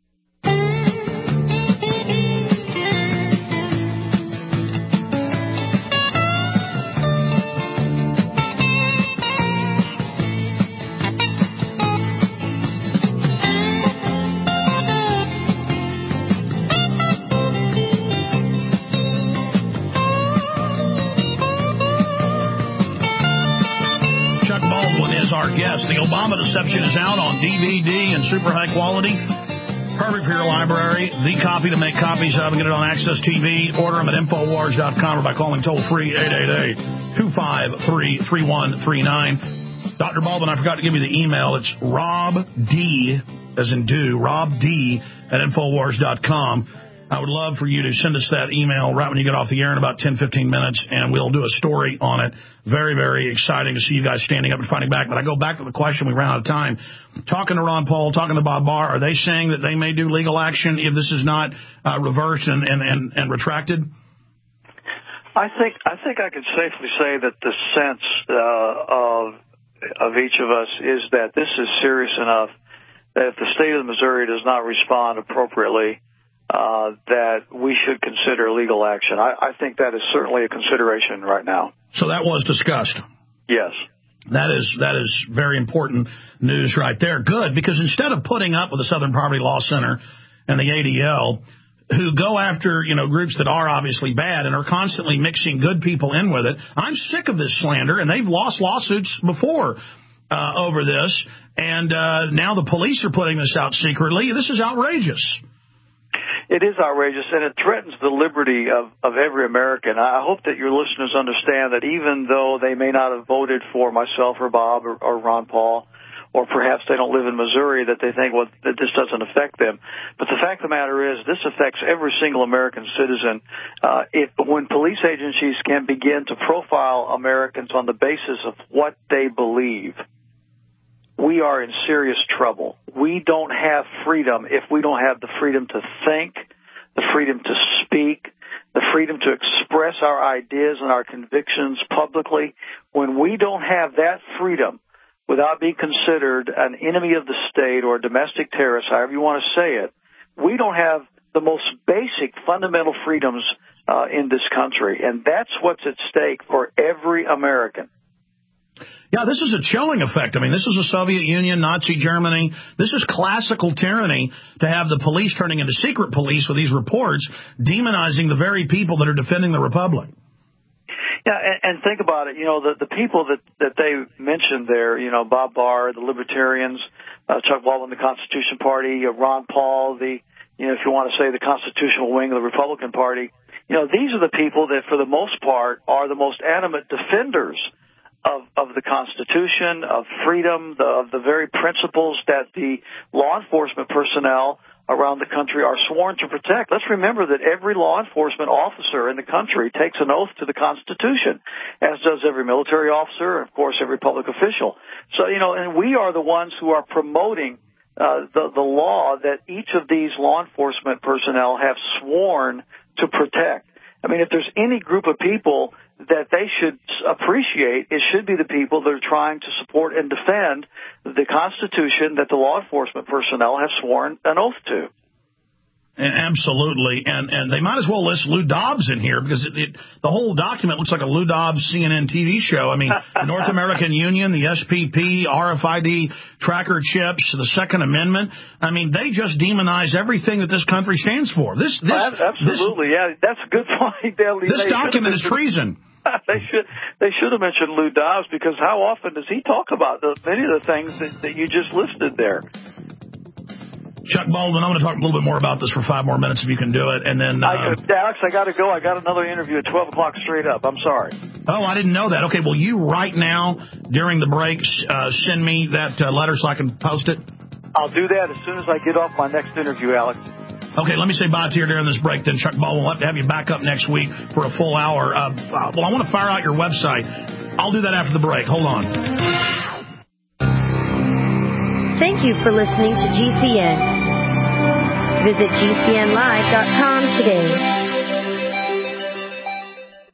The Obama Deception is out on D V D and super high quality. Perfect for your library. The copy to make copies of and get it on Access T V. Order them at Infowars dot com or by calling toll-free eight eight eight two five three three one three nine. Doctor Baldwin, I forgot to give you the email. It's Rob D, as in do, Rob D at Infowars dot com. I would love for you to send us that email right when you get off the air in about ten, fifteen minutes, and we'll do a story on it. Very, very exciting to see you guys standing up and fighting back. But I go back to the question, we ran out of time. Talking to Ron Paul, talking to Bob Barr, are they saying that they may do legal action if this is not uh, reversed and, and, and, and retracted? I think I think I can safely say that the sense uh, of of each of us is that this is serious enough that if the state of Missouri does not respond appropriately, uh, that we should consider legal action. I, I think that is certainly a consideration right now. So that was discussed. Yes. That is that is very important news right there. Good, because instead of putting up with the Southern Poverty Law Center and the A D L, who go after, you know, groups that are obviously bad and are constantly mixing good people in with it. I'm sick of this slander, and they've lost lawsuits before uh, over this, and uh, now the police are putting this out secretly. This is outrageous. It is outrageous, and it threatens the liberty of, of every American. I hope that your listeners understand that even though they may not have voted for myself or Bob or, or Ron Paul, or perhaps they don't live in Missouri, that they think, well, that this doesn't affect them. But the fact of the matter is, this affects every single American citizen. Uh, if, when police agencies can begin to profile Americans on the basis of what they believe, we are in serious trouble. We don't have freedom if we don't have the freedom to think, the freedom to speak, the freedom to express our ideas and our convictions publicly. When we don't have that freedom, without being considered an enemy of the state or a domestic terrorist, however you want to say it, we don't have the most basic fundamental freedoms uh, in this country. And that's what's at stake for every American. Yeah, this is a chilling effect. I mean, this is the Soviet Union, Nazi Germany. This is classical tyranny to have the police turning into secret police with these reports, demonizing the very people that are defending the republic. Yeah, and, and think about it. You know, the, the people that, that they mentioned there, you know, Bob Barr, the Libertarians, uh, Chuck Baldwin, the Constitution Party, uh, Ron Paul, the, you know, if you want to say the constitutional wing of the Republican Party, you know, these are the people that, for the most part, are the most adamant defenders of, of the Constitution, of freedom, the, of the very principles that the law enforcement personnel around the country are sworn to protect. Let's remember that every law enforcement officer in the country takes an oath to the Constitution, as does every military officer, and, of course, every public official. So, you know, and we are the ones who are promoting uh, the, the law that each of these law enforcement personnel have sworn to protect. I mean, if there's any group of people that they should appreciate, it should be the people that are trying to support and defend the Constitution that the law enforcement personnel have sworn an oath to. Absolutely, and and they might as well list Lou Dobbs in here, because it, it, the whole document looks like a Lou Dobbs C N N T V show. I mean, the North American Union, the S P P, R F I D tracker chips, the Second Amendment. I mean, they just demonize everything that this country stands for. This, this absolutely, this, yeah, that's a good point. They, this they document is treason. They should they should have mentioned Lou Dobbs, because how often does he talk about the, many of the things that, that you just listed there? Chuck Baldwin, I'm going to talk a little bit more about this for five more minutes if you can do it, and then uh, I, Alex, I got to go. I got another interview at twelve o'clock straight up. I'm sorry. Oh, I didn't know that. Okay, well, you right now during the breaks uh, send me that uh, letter so I can post it. I'll do that as soon as I get off my next interview, Alex. Okay, let me say bye to you during this break, then Chuck Baldwin. We'll have to have you back up next week for a full hour. Uh, well, I want to fire out your website. I'll do that after the break. Hold on. Thank you for listening to G C N. Visit G C N live dot com today.